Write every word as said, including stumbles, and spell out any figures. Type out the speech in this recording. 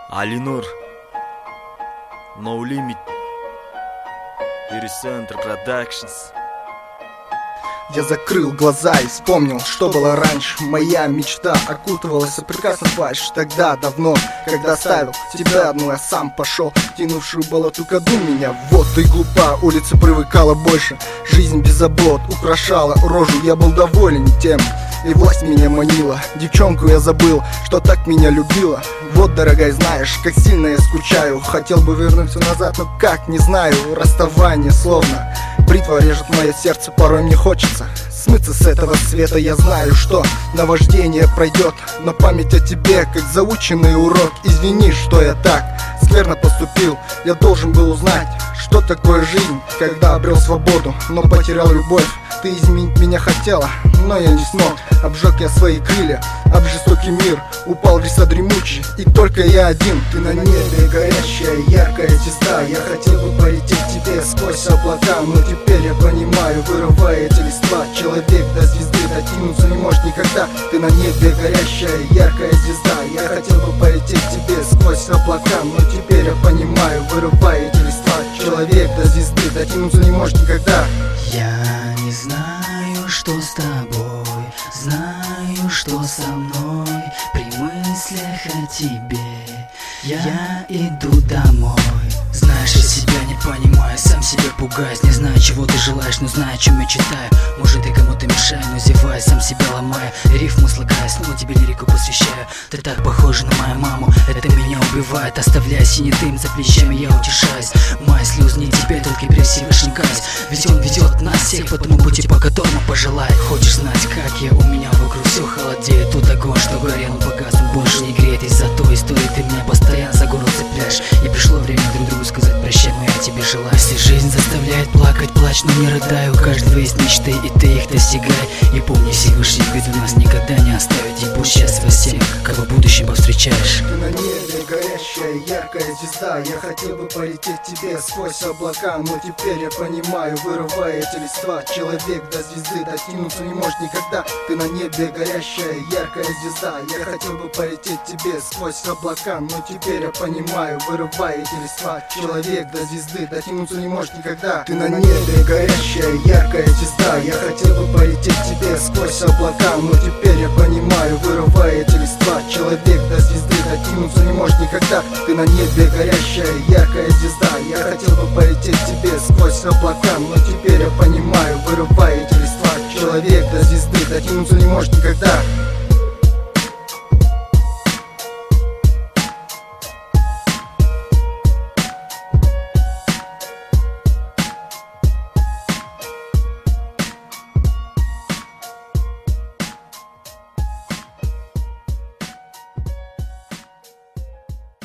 Алинур, No Limit, Юрисцентр Продакшнс. Я закрыл глаза и вспомнил, что было раньше. Моя мечта окутывалась прекрасно фальшь. Тогда давно, когда оставил тебя одну, я сам пошел, тянувшую болоту коду меня. Вот ты глупа, улица привыкала больше. Жизнь без забот украшала рожу, я был доволен тем. И власть меня манила, девчонку я забыл, что так меня любила. Вот, дорогая, знаешь, как сильно я скучаю. Хотел бы вернуть все назад, но как, не знаю. Расставание словно бритва режет мое сердце, порой мне хочется смыться с этого света. Я знаю, что наваждение пройдет, но память о тебе, как заученный урок. Извини, что я так скверно поступил. Я должен был узнать, что такое жизнь, когда обрел свободу, но потерял любовь. Ты изменить меня хотела, но я не смог. Обжег я свои крылья об жестокий мир, упал в леса дремучий, и только я один. Ты на небе горящая, яркая звезда. Я хотел бы полететь к тебе сквозь облака, но теперь я понимаю, вырывая эти листва, человек до звезды дотянуться не может никогда. Ты на небе горящая, яркая звезда. Я хотел бы полететь к тебе сквозь облака, но теперь я понимаю, вырывая эти листва, человек до звезды дотянуться не может никогда. Я не знаю, что с тобой, знаю, что со мной. При мыслях о тебе я иду домой. Знаешь, я себя не понимаю, сам себя пугаюсь. Не знаю, чего ты желаешь, но знаю, о чем я читаю. Может, и кому-то мешаю, но зеваю, сам себя ломаю. Рифму слагаю, снова тебе лирику посвящаю. Ты так похожа на мою маму, это меня убивает. Оставляя синий дым за плечами, я утешаюсь. Мои слезы не теперь, только при Всевышнем каюсь. Ведь он ведет нас всех по тому пути, по которому пожелает. Хочешь знать, как я? У меня вокруг все холодеет. Тот огонь, что горел, он погас, он больше не греет. Из-за той истории ты меня постоянно за горло цепляешь. И пришло время друг другу сказать прощай, но я тебе желаю. Если жизнь заставляет плакать, плачь, но не рыдай. У каждого есть мечты, и ты их достигай. И помни, Всевышний ведь нас никогда не оставит. И пусть счастлив всем, кого в будущем повстречаешь. Ты на небе горящая, яркая звезда. Я хотел бы полететь к тебе сквозь облака, но теперь я понимаю, вырывая эти листва, человек до звезды дотянуться не может никогда. Ты на небе горящая, яркая звезда. Я хотел бы полететь к тебе сквозь облака, но теперь я понимаю, вырывая эти листва, человек до звезды дотянуться не может никогда. Ты на небе горящая, яркая звезда. Я хотел бы полететь к тебе сквозь облака, но теперь я понимаю, вырывая эти листва, человек до звезды дотянуться не может никогда. Ты на небе горящая, яркая звезда. Я хотел бы полететь к тебе сквозь облака, но теперь я понимаю, вырывая эти листва, человек до звезды дотянуться не может никогда.